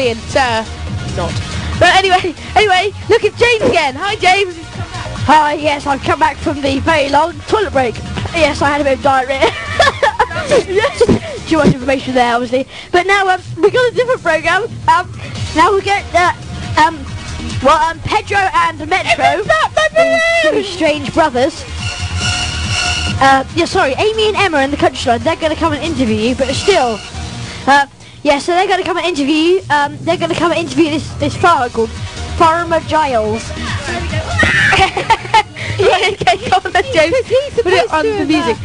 brilliant. Not. But anyway, look at James again. Hi, James. Hi, yes, I've come back from the very long toilet break. Yes, I had a bit of diarrhea. Too much information there, obviously. But now we got a different program. Now we get Pedro and Metro, two strange brothers. Amy and Emma in the countryside. They're going to come and interview you, but still, so they're going to come and interview you. They're going to come and interview this farmer called Farmer Giles. Okay, come on then, James. Put it on the music.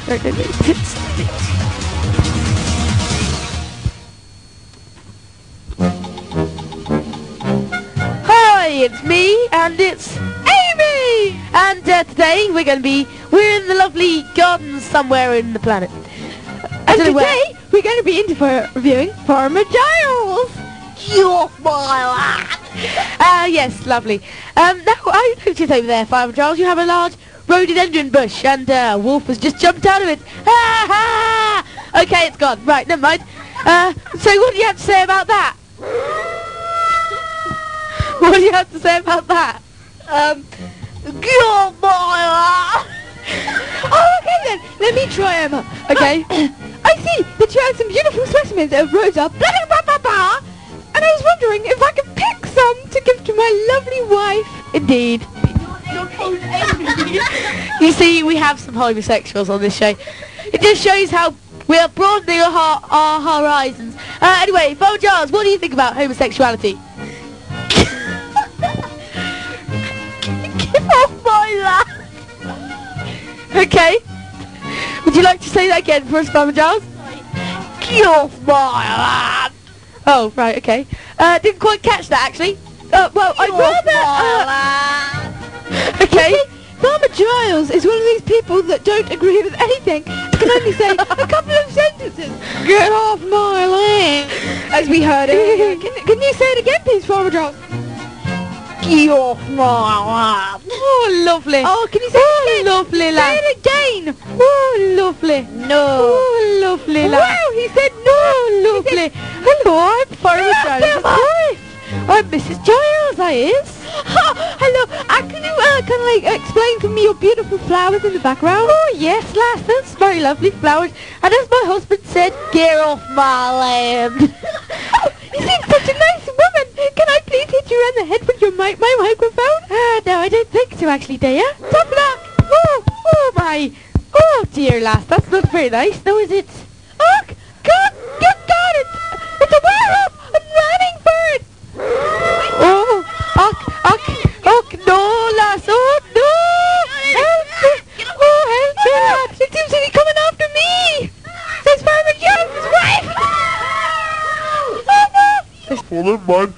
Hi, it's me, and it's Amy! And today we're in the lovely gardens somewhere in the planet. And today we're going to be interviewing Farmer Giles. Yes, lovely. Now, I noticed over there, Farmer Giles, you have a large rhododendron bush, and a wolf has just jumped out of it. Ha ha! Okay, it's gone. Right, never mind. So what do you have to say about that? What do you have to say about that? Oh, okay then. Let me try, Emma. Okay. I see that you have some beautiful specimens of rosa, blah, blah, blah, blah, and I was wondering if I could pick some to give to my lovely wife. Indeed. You see, we have some homosexuals on this show. It just shows how we are broadening our horizons. Anyway, Farmer Giles, what do you think about homosexuality? Get off my lap! Okay. Would you like to say that again for us, Farmer Giles? Get off my lap! Oh, right, okay. Didn't quite catch that, actually. Well, I'd rather... Okay. Farmer Giles is one of these people that don't agree with anything. He can only say a couple of sentences. Get off my land! As we heard earlier. Can you say it again, please, Farmer Giles? Get off my land. Oh, lovely. Oh, can you say it again? Lovely, lad. Say it again. Oh, lovely. No. Oh, lovely, lad. Wow, he said no. Oh, lovely. Hello, I'm Farmer Giles. Hi. I'm Mrs. Giles, I is. Hello, can you kind of explain to me your beautiful flowers in the background? Oh yes, lass, that's very lovely flowers. And as my husband said, get off my land. You seem such a nice woman. Can I please hit you around the head with your my microphone? No, I don't think so actually, dear. Tough luck. Oh my. Oh dear, lass, that's not very nice, no, is it? Oh, God, it's a werewolf. I'm running for it. No, lass, oh no! Help me! Oh, help me! It seems to be coming after me! Says Farmer Giles' wife! Oh no! Well, never mind.